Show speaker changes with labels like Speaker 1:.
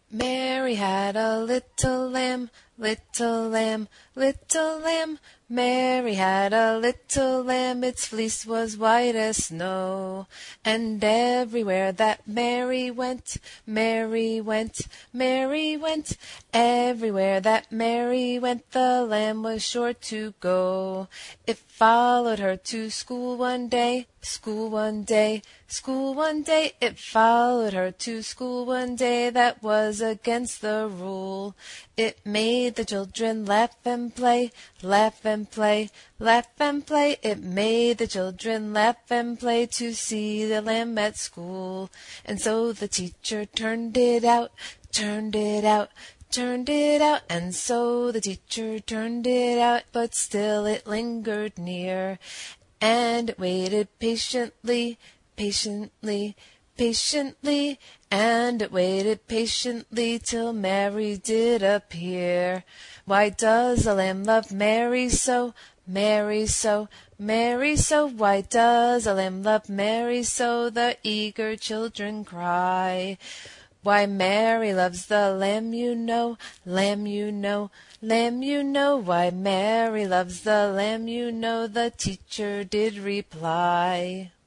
Speaker 1: Mary had a little lamb, little lamb, little lamb. Mary had a little lamb, its fleece was white as snow. And everywhere that Mary went, Mary went, Mary went. Everywhere that Mary went, the lamb was sure to go. It followed her to school one day, school one day, school one day. It followed her to school one day, that was against the rule. It made the children laugh and play, laugh and play, laugh and play. It made the children laugh and play to see the lamb at school. And so the teacher turned it out, turned it out, turned it out. And so the teacher turned it out, but still it lingered near. And it waited patiently, patiently, patiently, and it waited patiently till Mary did appear. Why does the lamb love Mary so, Mary so, Mary so? Why does the lamb love Mary so? The eager children cry. Why Mary loves the lamb, you know, lamb, you know, lamb, you know. Why Mary loves the lamb, you know, the teacher did reply.